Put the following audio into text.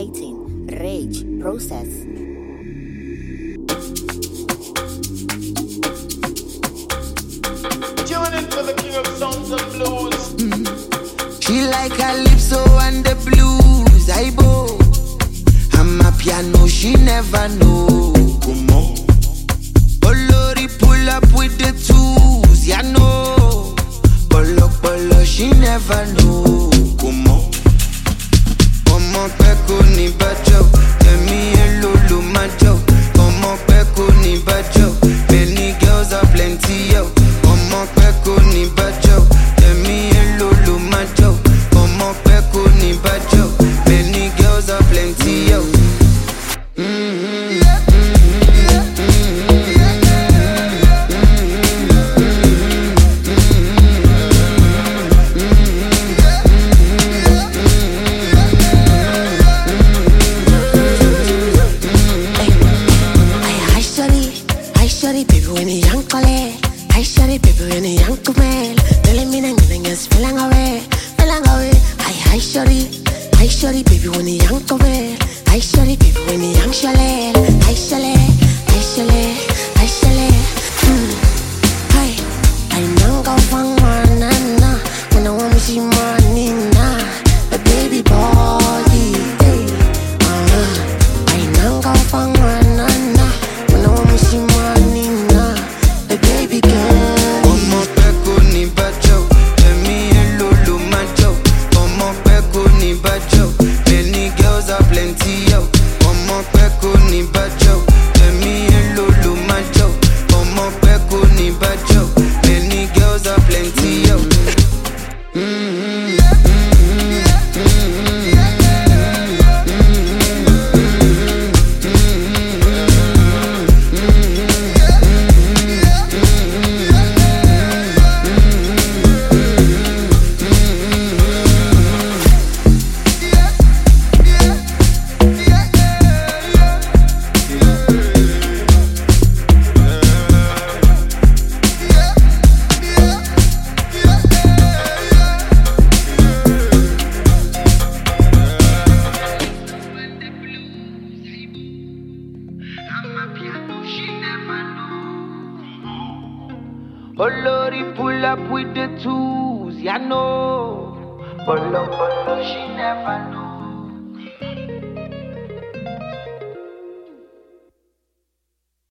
Activating rage process. Tuning to the king of songs and blues. She like calypso and the blues. I bow. I'm a piano, she never know. Come on. Olori pull up with the tools, ya know. Polo, she never know. Come on. Ọmọ pẹ́ kò ní bàjọ́, ẹ̀mí èlò ló máa jọ. Ọmọ pẹ́ kò ní bàjọ́, many girls are plenty yo. Ọmọ pẹ́ kò ní bàjọ́, ẹ̀mí èlò ló máa jọ. Ọmọ pẹ́ kò ní bàjọ́, many girls are plenty yo. Baby, when you young call I shot it, baby, when you young to mail. Telling me that it's feeling away. I shot it, baby, when you young to mail. I shot it, baby, when you young chalet. I chalet. I know go fang manana. When I want me see money na, the baby body. I know go fang manana. When I want me see money na, the baby girl. Ọmọ pẹ́ kò ní bàjọ́, ẹ̀mí èlò ló máa jọ. Ọmọ pẹ́ kò ní bàjọ́, many girls are plenty yo. Ọmọ pẹ́ kò ní bàjọ́, ẹ̀mí èlò ló máa jọ. Ọmọ pẹ́ kò ní bàjọ́, many girls are plenty yo. Olori pull up with the tools, ya know. Polo, she never know.